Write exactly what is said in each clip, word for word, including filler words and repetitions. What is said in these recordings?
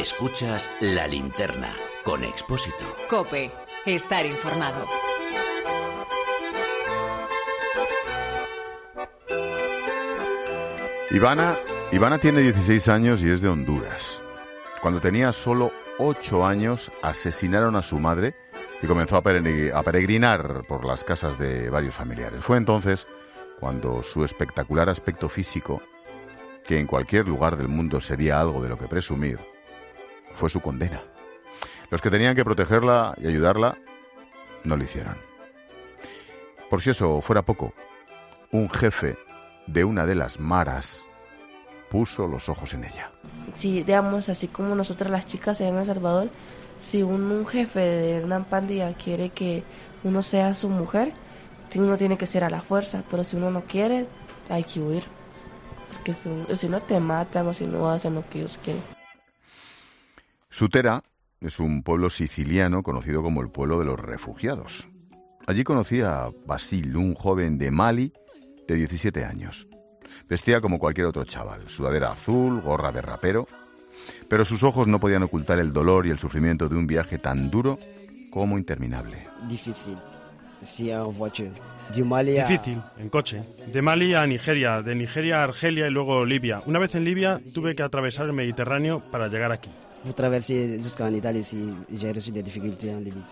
Escuchas La Linterna con Expósito. COPE. Estar informado. Ivana, Ivana tiene dieciséis años y es de Honduras. Cuando tenía solo ocho años, asesinaron a su madre y comenzó a peregrinar por las casas de varios familiares. Fue entonces cuando su espectacular aspecto físico, que en cualquier lugar del mundo sería algo de lo que presumir, fue su condena. Los que tenían que protegerla y ayudarla no lo hicieron. Por si eso fuera poco, un jefe de una de las maras puso los ojos en ella. Si, digamos, así como nosotras las chicas en El Salvador, si un, un jefe de una pandilla quiere que uno sea su mujer, uno tiene que ser a la fuerza, pero si uno no quiere, hay que huir. Porque si, si no te matan o si no hacen lo que ellos quieren. Sutera es un pueblo siciliano conocido como el pueblo de los refugiados. Allí conocí a Basil, un joven de Mali de diecisiete años. Vestía como cualquier otro chaval, sudadera azul, gorra de rapero, pero sus ojos no podían ocultar el dolor y el sufrimiento de un viaje tan duro como interminable. Difícil, sí, en voiture. De Mali a... Difícil, en coche. De Mali a Nigeria, de Nigeria a Argelia y luego Libia. Una vez en Libia tuve que atravesar el Mediterráneo para llegar aquí. Yo atravesé jusqu'en Italie y j'ai reçu des difficultés en Libia.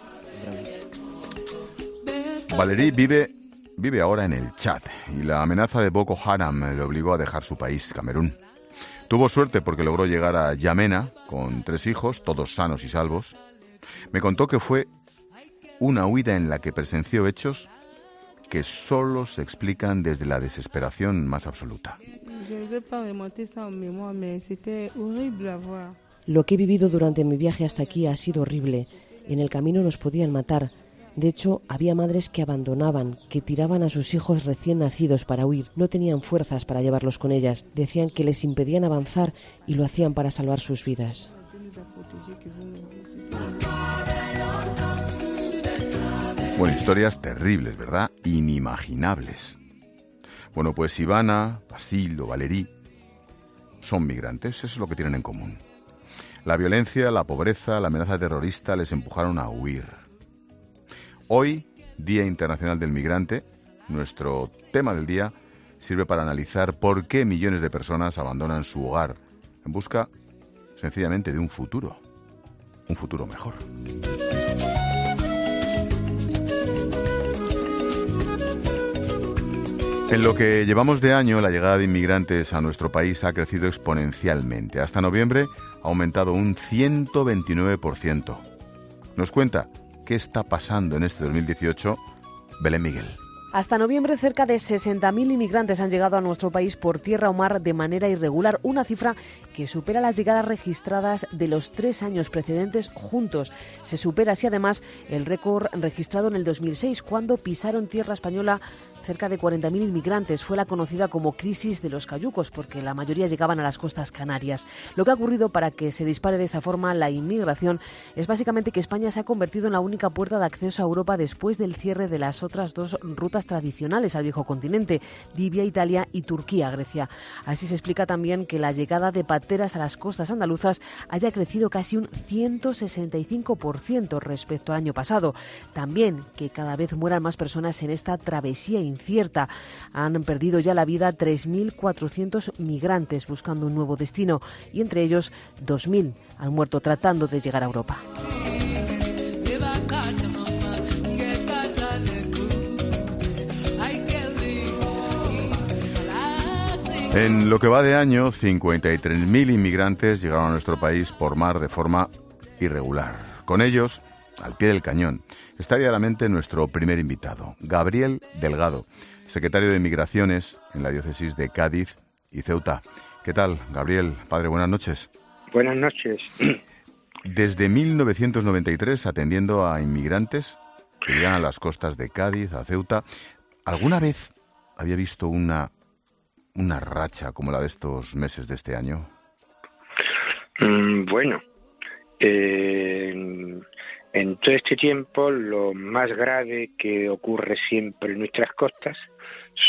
Valerie vive, vive ahora en el Chad y la amenaza de Boko Haram le obligó a dejar su país, Camerún. Tuvo suerte porque logró llegar a Yamena con tres hijos, todos sanos y salvos. Me contó que fue una huida en la que presenció hechos que solo se explican desde la desesperación más absoluta. Lo que he vivido durante mi viaje hasta aquí ha sido horrible. En el camino nos podían matar. De hecho, había madres que abandonaban, que tiraban a sus hijos recién nacidos para huir. No tenían fuerzas para llevarlos con ellas. Decían que les impedían avanzar y lo hacían para salvar sus vidas. Bueno, historias terribles, ¿verdad? Inimaginables. Bueno, pues Ivana, Basil o Valerie son migrantes, eso es lo que tienen en común. La violencia, la pobreza, la amenaza terrorista les empujaron a huir. Hoy, Día Internacional del Migrante, nuestro tema del día sirve para analizar por qué millones de personas abandonan su hogar en busca, sencillamente, de un futuro, un futuro mejor. En lo que llevamos de año, la llegada de inmigrantes a nuestro país ha crecido exponencialmente. Hasta noviembre ha aumentado un ciento veintinueve por ciento. Nos cuenta qué está pasando en este dos mil dieciocho Belén Miguel. Hasta noviembre, cerca de sesenta mil inmigrantes han llegado a nuestro país por tierra o mar de manera irregular, una cifra que supera las llegadas registradas de los tres años precedentes juntos. Se supera así, además, el récord registrado en el dos mil seis, cuando pisaron tierra española cerca de cuarenta mil inmigrantes. Fue la conocida como crisis de los cayucos, porque la mayoría llegaban a las costas canarias. Lo que ha ocurrido para que se dispare de esta forma la inmigración es básicamente que España se ha convertido en la única puerta de acceso a Europa después del cierre de las otras dos rutas tradicionales al viejo continente, Libia, Italia y Turquía, Grecia. Así se explica también que la llegada de pateras a las costas andaluzas haya crecido casi un ciento sesenta y cinco por ciento respecto al año pasado. También que cada vez mueran más personas en esta travesía incierta. Han perdido ya la vida tres mil cuatrocientos migrantes buscando un nuevo destino y entre ellos dos mil han muerto tratando de llegar a Europa. En lo que va de año, cincuenta y tres mil inmigrantes llegaron a nuestro país por mar de forma irregular. Con ellos, al pie del cañón, está diariamente nuestro primer invitado, Gabriel Delgado, secretario de Migraciones en la diócesis de Cádiz y Ceuta. ¿Qué tal, Gabriel? Padre, buenas noches. Buenas noches. Desde mil novecientos noventa y tres, atendiendo a inmigrantes que llegan a las costas de Cádiz, a Ceuta, ¿alguna vez había visto una, una racha como la de estos meses de este año? Mm, bueno, eh, en todo este tiempo lo más grave que ocurre siempre en nuestras costas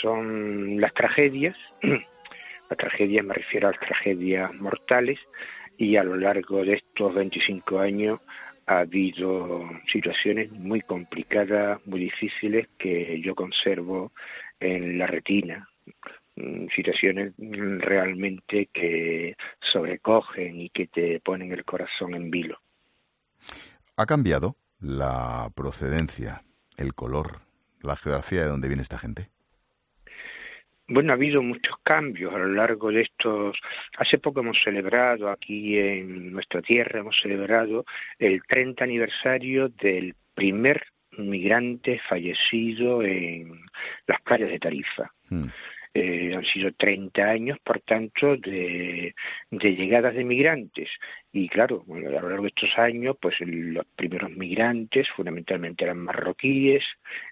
son las tragedias. Las tragedias, me refiero a las tragedias mortales, y a lo largo de estos veinticinco años ha habido situaciones muy complicadas, muy difíciles, que yo conservo en la retina. Situaciones realmente que sobrecogen y que te ponen el corazón en vilo. ¿Ha cambiado la procedencia, el color, la geografía de donde viene esta gente? Bueno, ha habido muchos cambios a lo largo de estos... Hace poco hemos celebrado aquí en nuestra tierra, hemos celebrado el treinta aniversario del primer migrante fallecido en las playas de Tarifa. Hmm. Eh, han sido treinta años, por tanto, de, de llegadas de migrantes. Y claro, bueno, a lo largo de estos años, pues los primeros migrantes fundamentalmente eran marroquíes,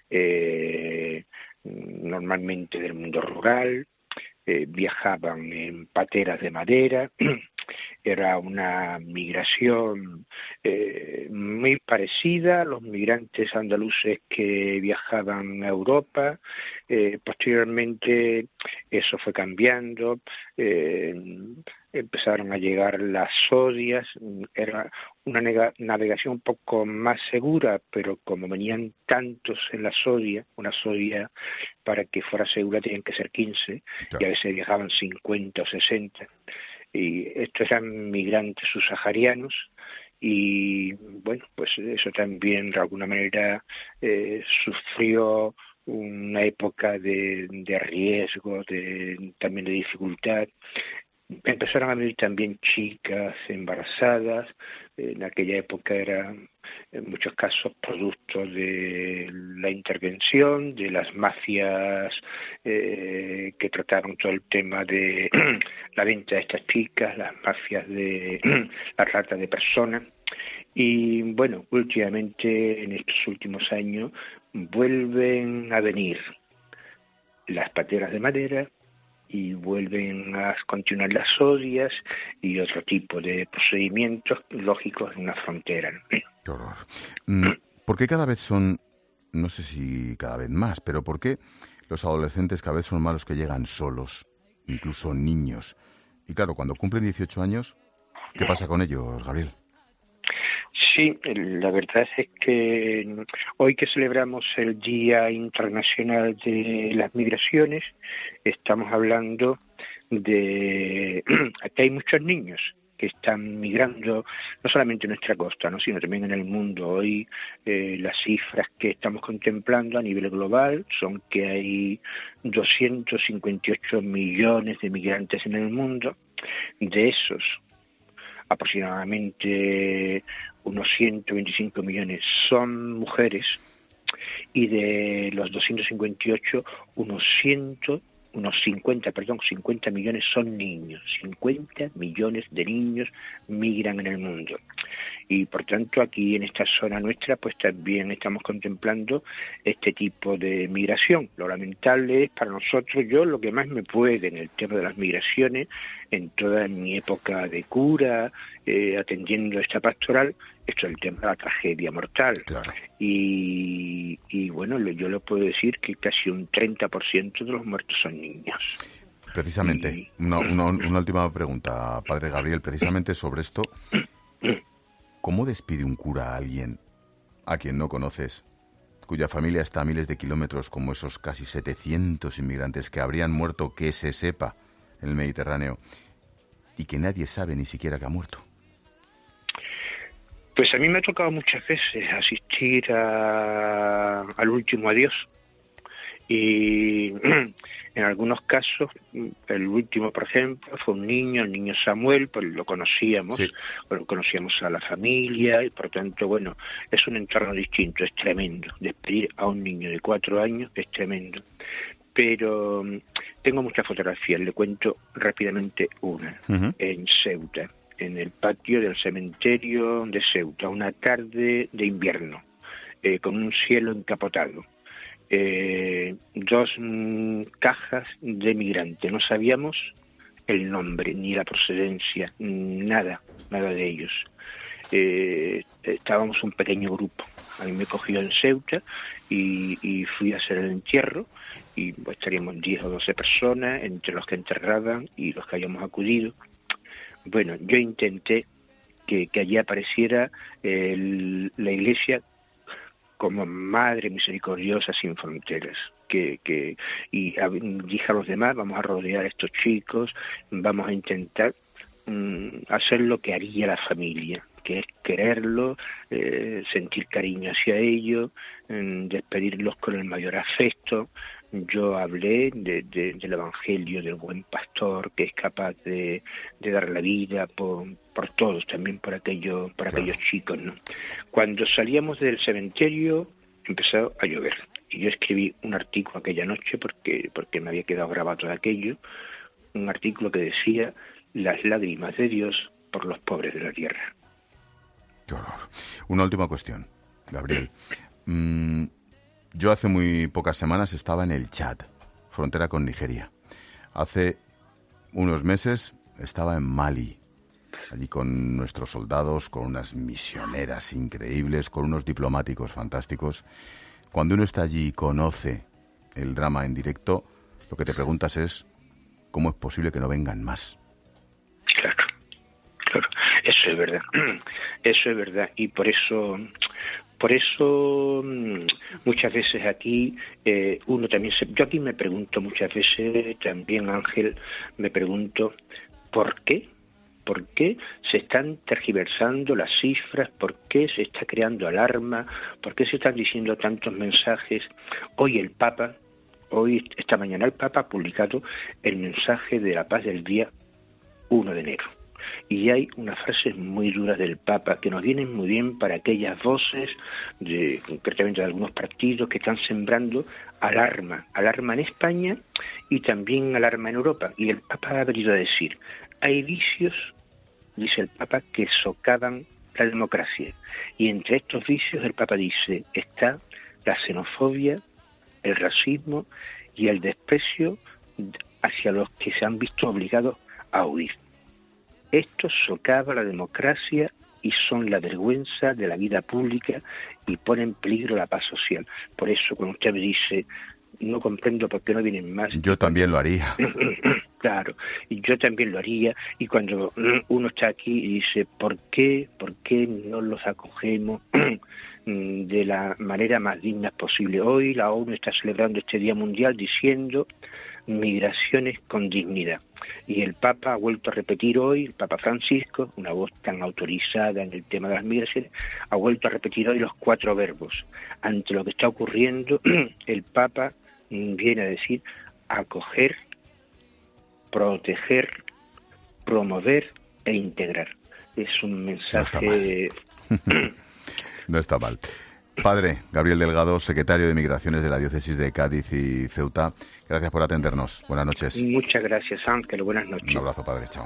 eh, normalmente del mundo rural, eh, viajaban en pateras de madera. Era una migración eh, muy parecida a los migrantes andaluces que viajaban a Europa. Eh, posteriormente eso fue cambiando, eh, empezaron a llegar las zodias, era una navegación un poco más segura, pero como venían tantos en la zodia, una zodia para que fuera segura tenían que ser quince, claro. Y a veces viajaban cincuenta o sesenta. Y estos eran migrantes subsaharianos y, bueno, pues eso también de alguna manera eh, sufrió una época de, de riesgo, de, también de dificultad. Empezaron a venir también chicas embarazadas. En aquella época eran en muchos casos producto de la intervención de las mafias eh, que trataron todo el tema de la venta de estas chicas, las mafias de la trata de personas. Y bueno, últimamente en estos últimos años vuelven a venir las pateras de madera y vuelven a continuar las zodias y otro tipo de procedimientos lógicos en una frontera. Qué horror. ¿Por qué cada vez son, no sé si cada vez más, pero por qué los adolescentes cada vez son más los que llegan solos, incluso niños? Y claro, cuando cumplen dieciocho años, ¿qué pasa con ellos, Gabriel? Sí, la verdad es que hoy que celebramos el Día Internacional de las Migraciones, estamos hablando de que hay muchos niños que están migrando, no solamente en nuestra costa, ¿no?, sino también en el mundo. Hoy eh, las cifras que estamos contemplando a nivel global son que hay doscientos cincuenta y ocho millones de migrantes en el mundo. De esos, aproximadamente unos ciento veinticinco millones son mujeres y de los doscientos cincuenta y ocho, unos cien, unos cincuenta, perdón, cincuenta millones son niños. cincuenta millones de niños migran en el mundo. Y por tanto aquí en esta zona nuestra pues también estamos contemplando este tipo de migración. Lo lamentable es para nosotros, yo lo que más me puede en el tema de las migraciones, en toda mi época de cura, eh, atendiendo esta pastoral, esto es el tema de la tragedia mortal. Claro. Y, y bueno, yo le puedo decir que casi un treinta por ciento de los muertos son niños. Precisamente, y... una, una, una última pregunta, Padre Gabriel, precisamente sobre esto. ¿Cómo despide un cura a alguien a quien no conoces, cuya familia está a miles de kilómetros, como esos casi setecientos inmigrantes que habrían muerto, que se sepa, en el Mediterráneo, y que nadie sabe ni siquiera que ha muerto? Pues a mí me ha tocado muchas veces asistir a, al último adiós. Y en algunos casos, el último, por ejemplo, fue un niño, el niño Samuel, pues lo conocíamos, sí. Bueno, conocíamos a la familia y por tanto, bueno, es un entorno distinto, es tremendo. Despedir a un niño de cuatro años es tremendo. Pero tengo muchas fotografías, le cuento rápidamente una, uh-huh. en Ceuta, en el patio del cementerio de Ceuta, una tarde de invierno, eh, con un cielo encapotado. Eh, dos mm, cajas de migrante. No sabíamos el nombre, ni la procedencia, nada, nada de ellos. Eh, estábamos un pequeño grupo. A mí me cogió en Ceuta y, y fui a hacer el entierro y pues, estaríamos diez o doce personas entre los que enterraban y los que habíamos acudido. Bueno, yo intenté que, que allí apareciera el, la Iglesia como Madre Misericordiosa sin fronteras. Que, que, y a, dije a los demás, vamos a rodear a estos chicos, vamos a intentar mm, hacer lo que haría la familia, que es quererlo, eh, sentir cariño hacia ellos, eh, despedirlos con el mayor afecto. Yo hablé de, de, del Evangelio del buen pastor que es capaz de, de dar la vida por, por todos, también por aquellos, por aquellos chicos, ¿no? Cuando salíamos del cementerio empezó a llover y yo escribí un artículo aquella noche porque, porque me había quedado grabado de aquello, un artículo que decía las lágrimas de Dios por los pobres de la tierra. Qué horror. Una última cuestión, Gabriel. Mm, yo hace muy pocas semanas estaba en el Chad, frontera con Nigeria. Hace unos meses estaba en Mali, allí con nuestros soldados, con unas misioneras increíbles, con unos diplomáticos fantásticos. Cuando uno está allí y conoce el drama en directo, lo que te preguntas es ¿cómo es posible que no vengan más? Claro, claro, eso es verdad, eso es verdad, y por eso, por eso muchas veces aquí eh, uno también se, yo aquí me pregunto muchas veces también, Ángel, me pregunto ¿por qué? ¿Por qué se están tergiversando las cifras? ¿Por qué se está creando alarma? ¿Por qué se están diciendo tantos mensajes? Hoy el Papa, hoy esta mañana el Papa ha publicado el mensaje de la paz del día uno de enero. Y hay unas frases muy duras del Papa que nos vienen muy bien para aquellas voces, de, concretamente de algunos partidos que están sembrando alarma, alarma en España y también alarma en Europa. Y el Papa ha venido a decir, hay vicios, dice el Papa, que socavan la democracia. Y entre estos vicios el Papa dice, está la xenofobia, el racismo y el desprecio hacia los que se han visto obligados a huir. Esto socava la democracia y son la vergüenza de la vida pública y ponen en peligro la paz social. Por eso, cuando usted me dice, no comprendo por qué no vienen más. Yo también lo haría. Claro, y yo también lo haría. Y cuando uno está aquí y dice, ¿por qué, por qué no los acogemos de la manera más digna posible? Hoy la ONU está celebrando este Día Mundial diciendo migraciones con dignidad. Y el Papa ha vuelto a repetir hoy, el Papa Francisco, una voz tan autorizada en el tema de las migraciones, ha vuelto a repetir hoy los cuatro verbos. Ante lo que está ocurriendo, el Papa viene a decir acoger, proteger, promover e integrar. Es un mensaje... No está mal. No está mal. Padre Gabriel Delgado, secretario de Migraciones de la Diócesis de Cádiz y Ceuta, gracias por atendernos. Buenas noches. Muchas gracias, Ángel. Buenas noches. Un abrazo, Padre. Chao.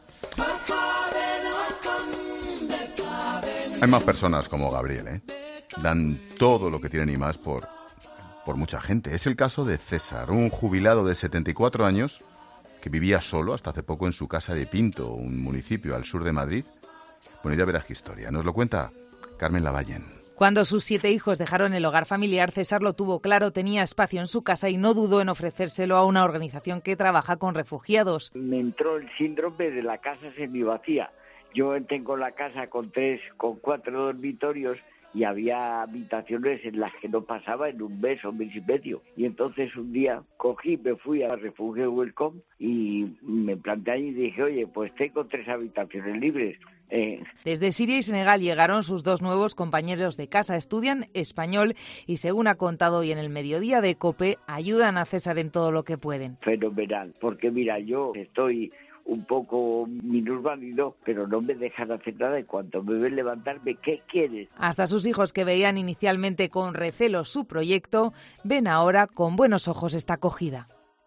Hay más personas como Gabriel, ¿eh? Dan todo lo que tienen y más por, por mucha gente. Es el caso de César, un jubilado de setenta y cuatro años que vivía solo hasta hace poco en su casa de Pinto, un municipio al sur de Madrid. Bueno, ya verás qué historia. Nos lo cuenta Carmen Lavallen. Cuando sus siete hijos dejaron el hogar familiar, César lo tuvo claro, tenía espacio en su casa y no dudó en ofrecérselo a una organización que trabaja con refugiados. Me entró el síndrome de la casa semivacía. Yo tengo la casa con tres, con cuatro dormitorios y había habitaciones en las que no pasaba en un mes o mes y medio. Y entonces un día cogí, me fui a Refugio Welcome y me planteé y dije, oye, pues tengo tres habitaciones libres. Eh. Desde Siria y Senegal llegaron sus dos nuevos compañeros de casa, estudian español y según ha contado hoy en el mediodía de COPE, ayudan a César en todo lo que pueden. Fenomenal, porque mira, yo estoy un poco minusválido, pero no me dejan hacer nada. En cuanto me ven levantarme, ¿qué quieres? Hasta sus hijos, que veían inicialmente con recelo su proyecto, ven ahora con buenos ojos esta acogida.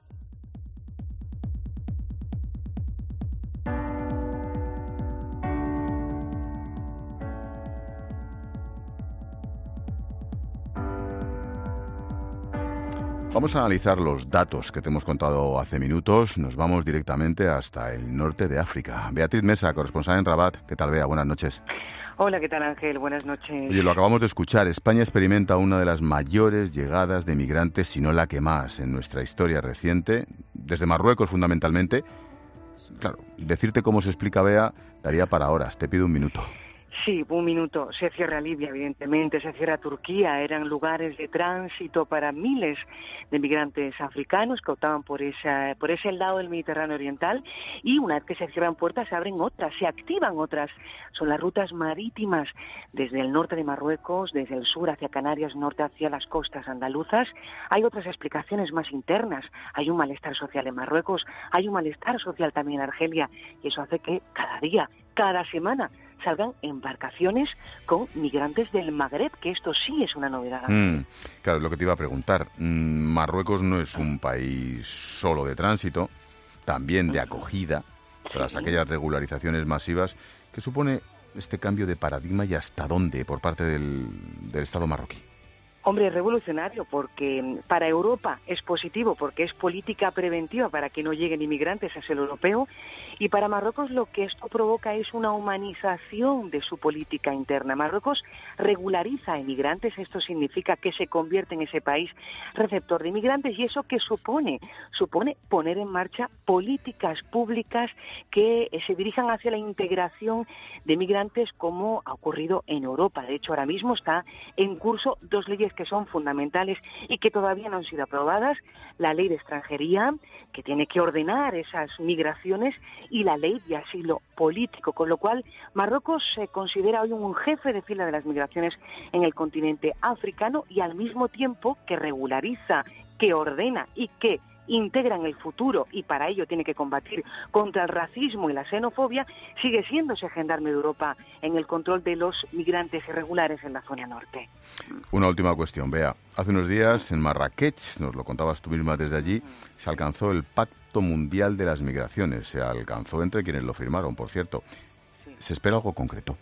Vamos a analizar los datos que te hemos contado hace minutos. Nos vamos directamente hasta el norte de África. Beatriz Mesa, corresponsal en Rabat. ¿Qué tal, Bea? Buenas noches. Hola, ¿qué tal, Ángel? Buenas noches. Oye, lo acabamos de escuchar. España experimenta una de las mayores llegadas de migrantes, si no la que más, en nuestra historia reciente, desde Marruecos fundamentalmente. claro, decirte cómo se explica Bea daría para horas. Te pido un minuto. Sí, un minuto. Se cierra Libia, evidentemente, se cierra Turquía. Eran lugares de tránsito para miles de migrantes africanos que optaban por, esa, por ese lado del Mediterráneo oriental. Y una vez que se cierran puertas, se abren otras, se activan otras. Son las rutas marítimas desde el norte de Marruecos, desde el sur hacia Canarias, norte hacia las costas andaluzas. Hay otras explicaciones más internas. Hay un malestar social en Marruecos, hay un malestar social también en Argelia. Y eso hace que cada día, cada semana, salgan embarcaciones con migrantes del Magreb, que esto sí es una novedad. Mm, claro, es lo que te iba a preguntar. Mm, Marruecos no es un país solo de tránsito, también de acogida, tras sí. aquellas regularizaciones masivas que supone este cambio de paradigma y hasta dónde por parte del, del Estado marroquí. Hombre, es revolucionario porque para Europa es positivo porque es política preventiva para que no lleguen inmigrantes a suelo europeo, y para Marruecos lo que esto provoca es una humanización de su política interna. Marruecos regulariza a inmigrantes, esto significa que se convierte en ese país receptor de inmigrantes, y eso ¿qué supone? Supone poner en marcha políticas públicas que se dirijan hacia la integración de migrantes como ha ocurrido en Europa. De hecho, ahora mismo está en curso dos leyes que son fundamentales y que todavía no han sido aprobadas: la ley de extranjería, que tiene que ordenar esas migraciones, y la ley de asilo político, con lo cual Marruecos se considera hoy un jefe de fila de las migraciones en el continente africano, y al mismo tiempo que regulariza, que ordena y que integra en el futuro, y para ello tiene que combatir contra el racismo y la xenofobia, sigue siendo ese gendarme de Europa en el control de los migrantes irregulares en la zona norte. Una última cuestión, Bea. Hace unos días en Marrakech, nos lo contabas tú misma desde allí, se alcanzó el Pacto Mundial de las Migraciones. Se alcanzó entre quienes lo firmaron, por cierto. ¿Se espera algo concreto?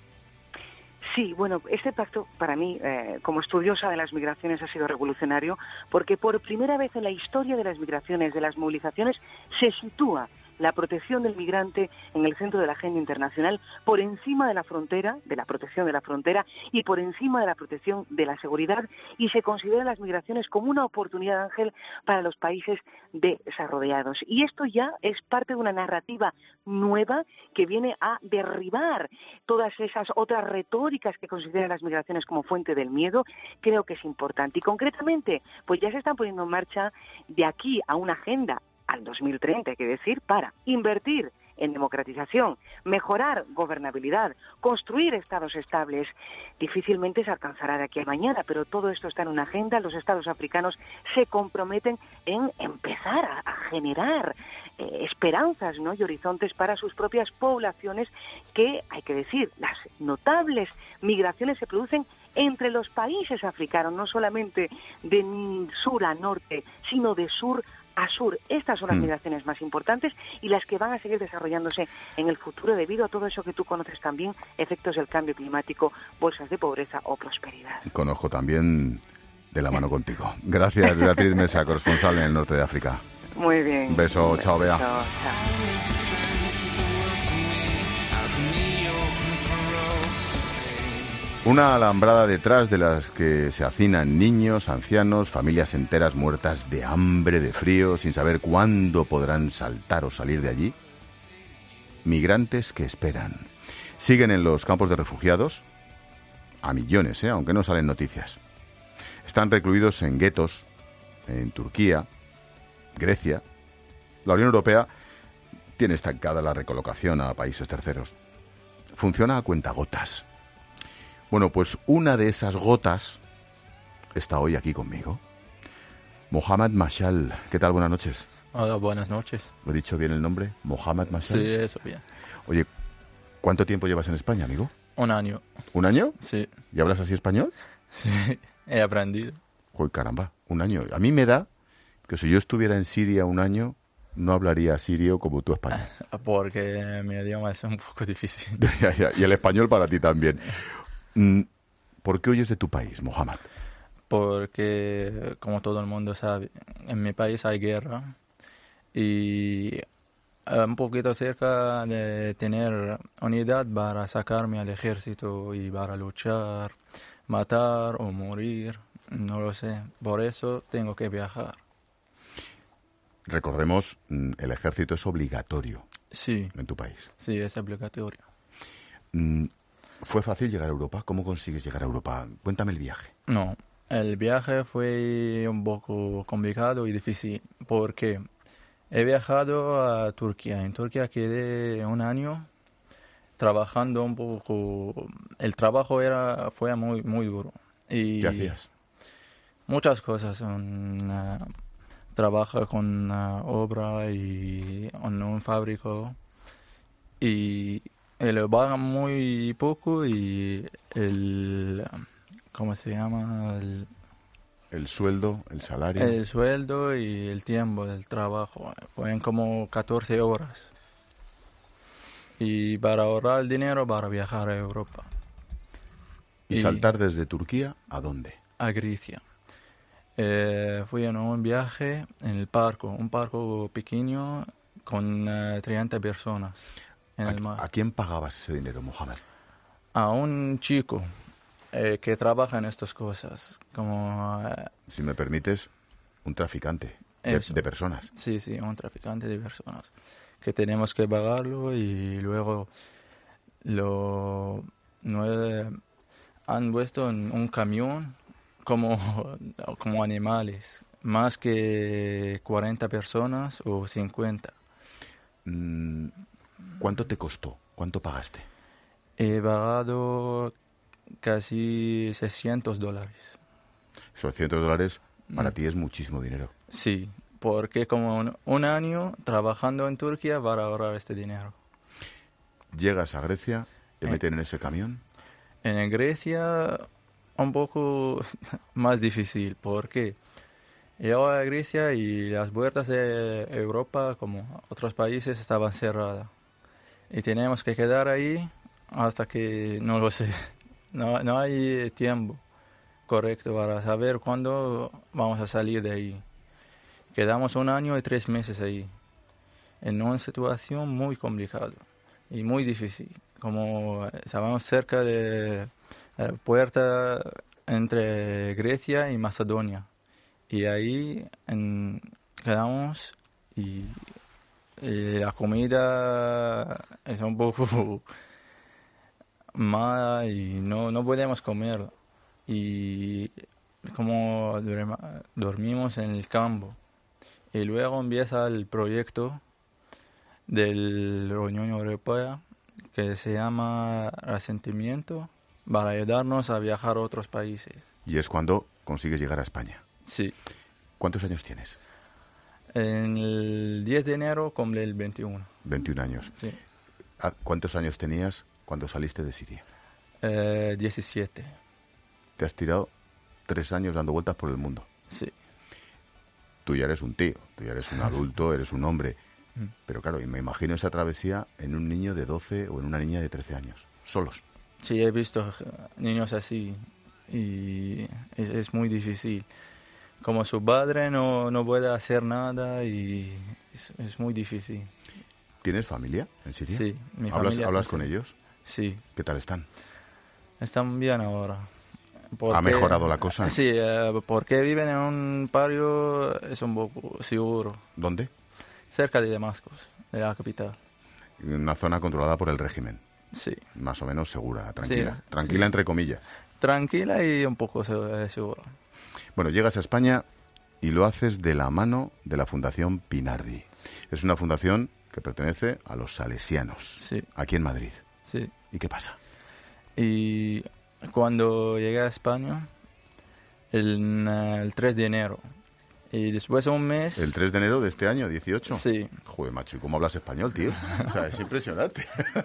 Sí, bueno, este pacto para mí, eh, como estudiosa de las migraciones, ha sido revolucionario porque por primera vez en la historia de las migraciones, de las movilizaciones, se sitúa la protección del migrante en el centro de la agenda internacional, por encima de la frontera, de la protección de la frontera, y por encima de la protección de la seguridad, y se consideran las migraciones como una oportunidad, Ángel, para los países desarrollados. Y esto ya es parte de una narrativa nueva que viene a derribar todas esas otras retóricas que consideran las migraciones como fuente del miedo. Creo que es importante. Y concretamente, pues ya se están poniendo en marcha de aquí a una agenda al dos mil treinta, hay que decir, para invertir en democratización, mejorar gobernabilidad, construir estados estables. Difícilmente se alcanzará de aquí a mañana, pero todo esto está en una agenda. Los estados africanos se comprometen en empezar a, a generar eh, esperanzas, ¿no?, y horizontes para sus propias poblaciones, que, hay que decir, las notables migraciones se producen entre los países africanos, no solamente de sur a norte, sino de sur a sur. Estas son las Hmm. migraciones más importantes y las que van a seguir desarrollándose en el futuro debido a todo eso que tú conoces también, efectos del cambio climático, bolsas de pobreza o prosperidad. Conozco también de la mano contigo. Gracias, Beatriz Mesa, corresponsal en el norte de África. Muy bien. Un beso, chao, Bea. Chao, chao. Una alambrada detrás de las que se hacinan niños, ancianos, familias enteras muertas de hambre, de frío, sin saber cuándo podrán saltar o salir de allí. Migrantes que esperan. Siguen en los campos de refugiados, a millones, ¿eh?, aunque no salen noticias. Están recluidos en guetos, en Turquía, Grecia. La Unión Europea tiene estancada la recolocación a países terceros. Funciona a cuentagotas. Bueno, pues una de esas gotas está hoy aquí conmigo. Mohamed Mashal. ¿Qué tal? Buenas noches. Hola, buenas noches. ¿Lo he dicho bien el nombre? Mohamed Mashal. Sí, eso bien. Oye, ¿cuánto tiempo llevas en España, amigo? Un año. ¿Un año? Sí. ¿Y hablas así español? Sí, he aprendido. Joder, caramba, un año. A mí me da que si yo estuviera en Siria un año, no hablaría sirio como tú español. Porque mi idioma es un poco difícil. Ya, ya. Y el español para ti también. ¿Por qué huyes de tu país, Mohamed? Porque, como todo el mundo sabe, en mi país hay guerra y un poquito cerca de tener unidad para sacarme al ejército y para luchar, matar o morir, no lo sé. Por eso tengo que viajar. Recordemos, el ejército es obligatorio Sí. En tu país. Sí, es obligatorio. Mm, ¿Fue fácil llegar a Europa? ¿Cómo consigues llegar a Europa? Cuéntame el viaje. No, el viaje fue un poco complicado y difícil porque he viajado a Turquía. En Turquía quedé un año trabajando un poco. El trabajo era fue muy muy duro. Y ¿Qué hacías? Muchas cosas. Un, uh, trabajo con uh, obra y en un fábrico y, y lo pagan muy poco y el ¿cómo se llama? El, el sueldo, el salario. El sueldo y el tiempo del trabajo fueron como catorce horas. Y para ahorrar el dinero para viajar a Europa. ¿Y, ¿Y saltar desde Turquía a dónde? A Grecia. Eh, fui en un viaje en el barco, un barco pequeño con uh, treinta personas en ¿A, el mar. ¿A quién pagabas ese dinero, Mohamed? A un chico eh, que trabaja en estas cosas. Como, uh, si me permites, un traficante de, de personas. Sí, sí, un traficante de personas. Que tenemos que pagarlo y luego lo no, han puesto en un camión como, como animales, más que cuarenta personas o cincuenta. ¿Cuánto te costó? ¿Cuánto pagaste? He pagado casi seiscientos dólares. seiscientos dólares para mm. ti es muchísimo dinero. Sí, porque como un, un año trabajando en Turquía para ahorrar este dinero. Llegas a Grecia, te eh. meten en ese camión. En Grecia un poco más difícil porque llego a Grecia y las puertas de Europa, como otros países, estaban cerradas. Y tenemos que quedar ahí hasta que, no lo sé, no, no hay tiempo correcto para saber cuándo vamos a salir de ahí. Quedamos un año y tres meses ahí, en una situación muy complicada y muy difícil. Como estábamos cerca de la puerta entre Grecia y Macedonia. Y ahí en, quedamos y, y la comida es un poco mala y no, no podemos comer. Y como dormimos en el campo. Y luego empieza el proyecto de la Unión Europea que se llama Resentimiento para ayudarnos a viajar a otros países. Y es cuando consigues llegar a España. Sí. ¿Cuántos años tienes? En el diez de enero cumple el veintiuno. veintiún años. Sí. ¿Cuántos años tenías cuando saliste de Siria? Eh, diecisiete. Te has tirado tres años dando vueltas por el mundo. Sí. Tú ya eres un tío, tú ya eres un adulto, eres un hombre. Pero claro, y me imagino esa travesía en un niño de doce o en una niña de trece años, solos. Sí, he visto niños así y es, es muy difícil. Como su padre no, no puede hacer nada y es, es muy difícil. ¿Tienes familia en Siria? Sí, mi ¿Hablas, familia ¿hablas está con así. ellos? Sí. ¿Qué tal están? Están bien ahora. Porque, ¿ha mejorado la cosa? Sí, eh, porque viven en un barrio, es un poco seguro. ¿Dónde? Cerca de Damasco, de la capital. Una zona controlada por el régimen. Sí. Más o menos segura, tranquila. Sí, tranquila sí, entre comillas. Tranquila y un poco segura. Bueno, llegas a España y lo haces de la mano de la Fundación Pinardi. Es una fundación que pertenece a los salesianos, sí. Aquí en Madrid. Sí. ¿Y qué pasa? Y cuando llegué a España, el, el tres de enero, y después de un mes... ¿El tres de enero de este año, dieciocho? Sí. Joder, macho, ¿y cómo hablas español, tío? O sea, es impresionante.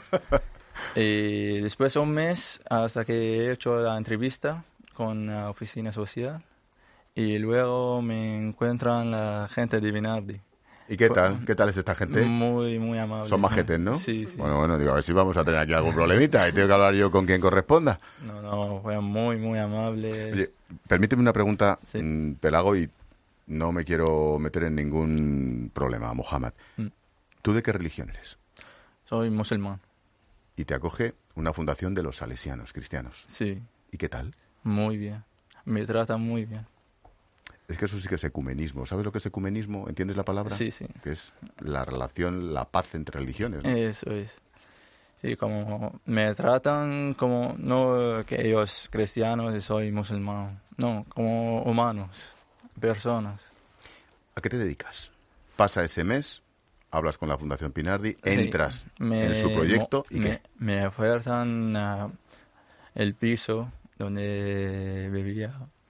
Y después de un mes, hasta que he hecho la entrevista con la oficina social, y luego me encuentran la gente de Pinardi. ¿Y qué tal? ¿Qué tal es esta gente? Muy, muy amable. Son majetes, ¿no? Sí, sí. Bueno, bueno, digo, a ver si vamos a tener aquí algún problemita y tengo que hablar yo con quien corresponda. No, no, fueron muy, muy amables. Oye, permíteme una pregunta, sí. mmm, te la hago y no me quiero meter en ningún problema, Mohamed. Mm. ¿Tú de qué religión eres? Soy musulmán. Y te acoge una fundación de los salesianos, cristianos. Sí. ¿Y qué tal? Muy bien. Me tratan muy bien. Es que eso sí que es ecumenismo. ¿Sabes lo que es ecumenismo? ¿Entiendes la palabra? Sí, sí. Que es la relación, la paz entre religiones, ¿no? Eso es. Sí, como me tratan como, no que ellos cristianos y soy musulmán, no, como humanos, personas. ¿A qué te dedicas? Pasa ese mes, hablas con la Fundación Pinardi, entras sí, me, en su proyecto mo, y ¿qué? Me, me ofertan uh, el piso donde vivía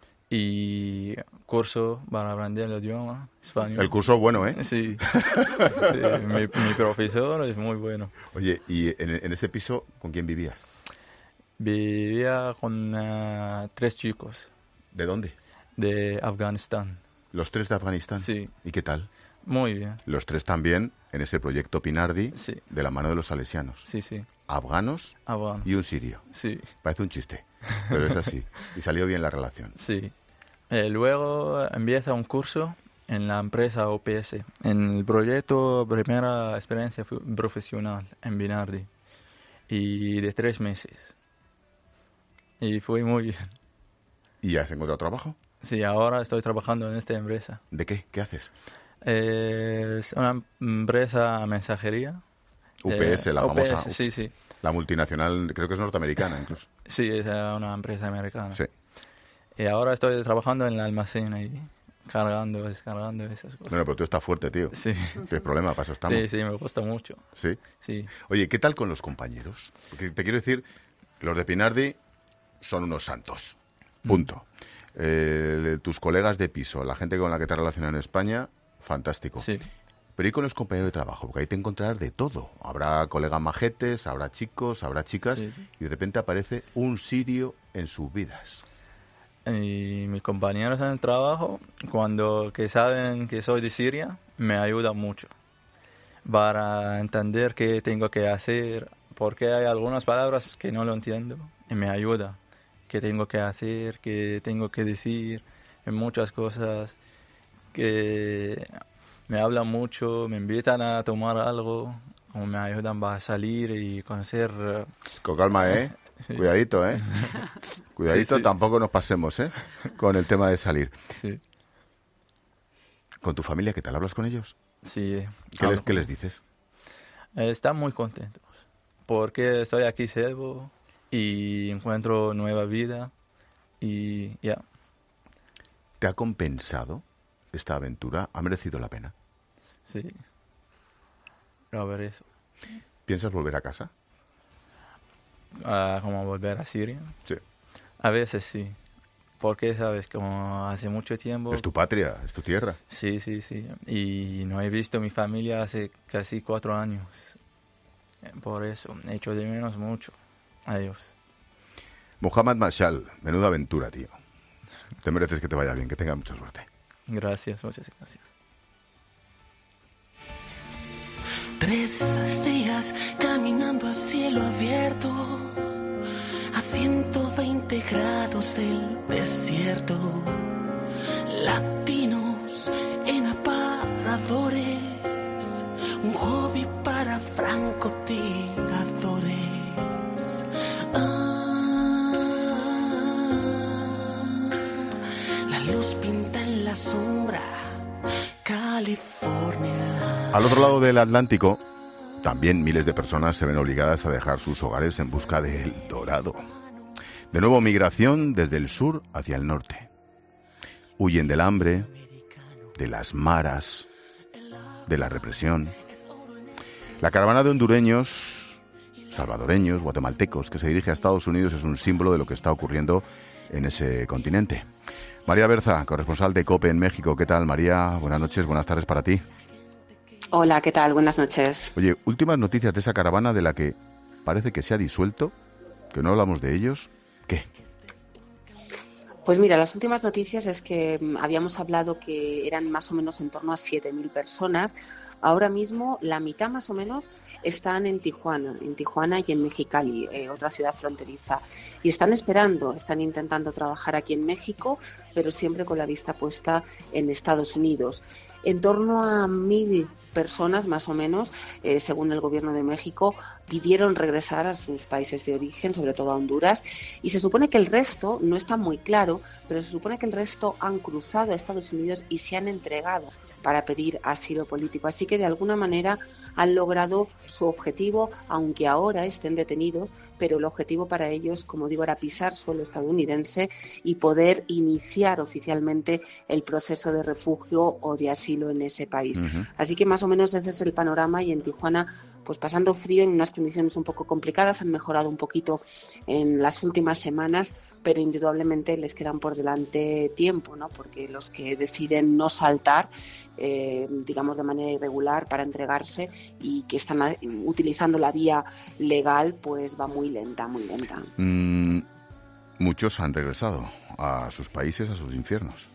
y curso para aprender el idioma español. El curso bueno, ¿eh? Sí, sí mi, mi profesor es muy bueno. Oye, ¿y en, en ese piso con quién vivías? Vivía con uh, tres chicos. ¿De dónde? De Afganistán. ¿Los tres de Afganistán? Sí. ¿Y qué tal? Muy bien. Los tres también en ese proyecto Pinardi, sí, de la mano de los salesianos. Sí, sí. Afganos Afganos. Y un sirio. Sí. Parece un chiste, pero es así. Y salió bien la relación. Sí. Eh, luego empieza un curso en la empresa O P S, en el proyecto Primera Experiencia Profesional en Pinardi, y de tres meses. Y fue muy bien. ¿Y has encontrado trabajo? Sí, ahora estoy trabajando en esta empresa. ¿De qué? ¿Qué haces? Eh, es una empresa mensajería. U P S, eh, la U P S, famosa. Sí, sí. La multinacional, creo que es norteamericana incluso. Sí, es una empresa americana. Sí. Y ahora estoy trabajando en el almacén ahí, cargando, descargando esas cosas. Bueno, pero tú estás fuerte, tío. Sí. ¿Qué problema? Para eso estamos. Sí, sí, me gusta mucho. ¿Sí? Sí. Oye, ¿qué tal con los compañeros? Porque te quiero decir, los de Pinardi son unos santos. Punto. Mm. Eh, tus colegas de piso, la gente con la que te relacionas en España, fantástico. Sí. Pero ¿y con los compañeros de trabajo? Porque ahí te encontrarás de todo. Habrá colegas majetes, habrá chicos, habrá chicas, sí, sí. Y de repente aparece un sirio en sus vidas. Y mis compañeros en el trabajo, cuando que saben que soy de Siria, me ayudan mucho para entender qué tengo que hacer, porque hay algunas palabras que no lo entiendo y me ayuda. Qué tengo que hacer, qué tengo que decir, en muchas cosas que me hablan mucho, me invitan a tomar algo, o me ayudan a salir y conocer. Con calma, ¿eh? Sí. Cuidadito, ¿eh? Cuidadito, sí, sí. Tampoco nos pasemos, ¿eh? Con el tema de salir. Sí. ¿Con tu familia qué tal? ¿Hablas con ellos? Sí. ¿Qué, les, ¿qué les dices? Están muy contentos, porque estoy aquí salvo y encuentro nueva vida y ya. Yeah. ¿Te ha compensado esta aventura? ¿Ha merecido la pena? Sí. A ver eso. ¿Piensas volver a casa? Uh, ¿Como volver a Siria? Sí. A veces sí. Porque, ¿sabes? Como hace mucho tiempo... Es tu patria, es tu tierra. Sí, sí, sí. Y no he visto a mi familia hace casi cuatro años. Por eso, he hecho de menos mucho a ellos. Muhammad Mashal, menuda aventura, tío. Te mereces que te vaya bien, que tengas mucha suerte. Gracias, muchas gracias. Tres días caminando a cielo abierto, a ciento veinte grados el desierto, latinos en aparadores, un hobby para francotiradores. Ah, la luz pinta en la sombra California. Al otro lado del Atlántico, también miles de personas se ven obligadas a dejar sus hogares en busca del dorado. De nuevo, migración desde el sur hacia el norte. Huyen del hambre, de las maras, de la represión. La caravana de hondureños, salvadoreños, guatemaltecos que se dirige a Estados Unidos es un símbolo de lo que está ocurriendo en ese continente. María Berza, corresponsal de COPE en México. ¿Qué tal, María? Buenas noches, buenas tardes para ti. Hola, ¿qué tal? Buenas noches. Oye, últimas noticias de esa caravana de la que parece que se ha disuelto, que no hablamos de ellos. ¿Qué? Pues mira, las últimas noticias es que habíamos hablado que eran más o menos en torno a siete mil personas, Ahora mismo la mitad más o menos están en Tijuana, en Tijuana y en Mexicali, eh, otra ciudad fronteriza. Y están esperando, están intentando trabajar aquí en México, pero siempre con la vista puesta en Estados Unidos. En torno a mil personas, más o menos, eh, según el Gobierno de México, pidieron regresar a sus países de origen, sobre todo a Honduras, y se supone que el resto, no está muy claro, pero se supone que el resto han cruzado a Estados Unidos y se han entregado para pedir asilo político. Así que, de alguna manera, han logrado su objetivo, aunque ahora estén detenidos, pero el objetivo para ellos, como digo, era pisar suelo estadounidense y poder iniciar oficialmente el proceso de refugio o de asilo en ese país. Uh-huh. Así que más o menos ese es el panorama, y en Tijuana, pues pasando frío en unas condiciones un poco complicadas. Han mejorado un poquito en las últimas semanas, pero indudablemente les quedan por delante tiempo, ¿no? Porque los que deciden no saltar, eh, digamos de manera irregular, para entregarse, y que están a, utilizando la vía legal, pues va muy lenta, muy lenta. Mm, muchos han regresado a sus países, a sus infiernos.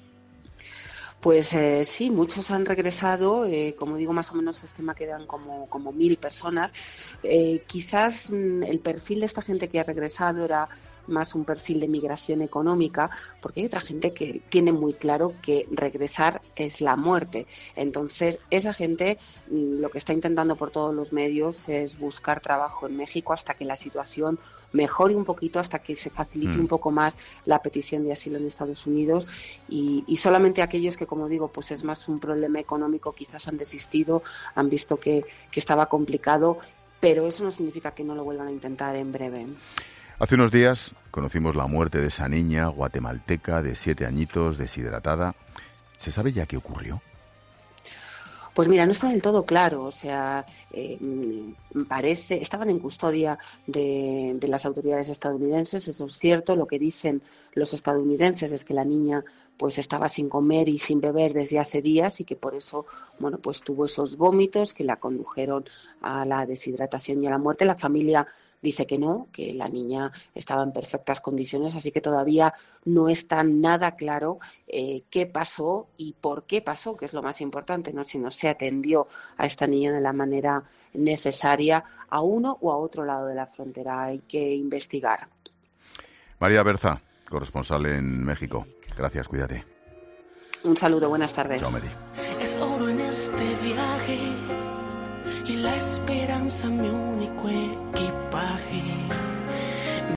Pues eh, sí, muchos han regresado, eh, como digo, más o menos se estima que eran como, como mil personas. Eh, quizás mm, el perfil de esta gente que ha regresado era más un perfil de migración económica, porque hay otra gente que tiene muy claro que regresar es la muerte. Entonces, esa gente mm, lo que está intentando por todos los medios es buscar trabajo en México hasta que la situación mejore un poquito, hasta que se facilite mm. un poco más la petición de asilo en Estados Unidos, y, y solamente aquellos que, como digo, pues es más un problema económico, quizás han desistido, han visto que, que estaba complicado, pero eso no significa que no lo vuelvan a intentar en breve. Hace unos días conocimos la muerte de esa niña guatemalteca de siete añitos, deshidratada. ¿Se sabe ya qué ocurrió? Pues mira, no está del todo claro, o sea, eh, parece, estaban en custodia de, de las autoridades estadounidenses, eso es cierto. Lo que dicen los estadounidenses es que la niña pues estaba sin comer y sin beber desde hace días, y que por eso, bueno, pues tuvo esos vómitos que la condujeron a la deshidratación y a la muerte. La familia dice que no, que la niña estaba en perfectas condiciones, así que todavía no está nada claro eh, qué pasó y por qué pasó, que es lo más importante, ¿no? Si no se atendió a esta niña de la manera necesaria a uno o a otro lado de la frontera. Hay que investigar. María Berza, corresponsal en México. Gracias, cuídate. Un saludo, buenas tardes. Chao, Mary. Es oro en este viaje y la esperanza mi único equipaje.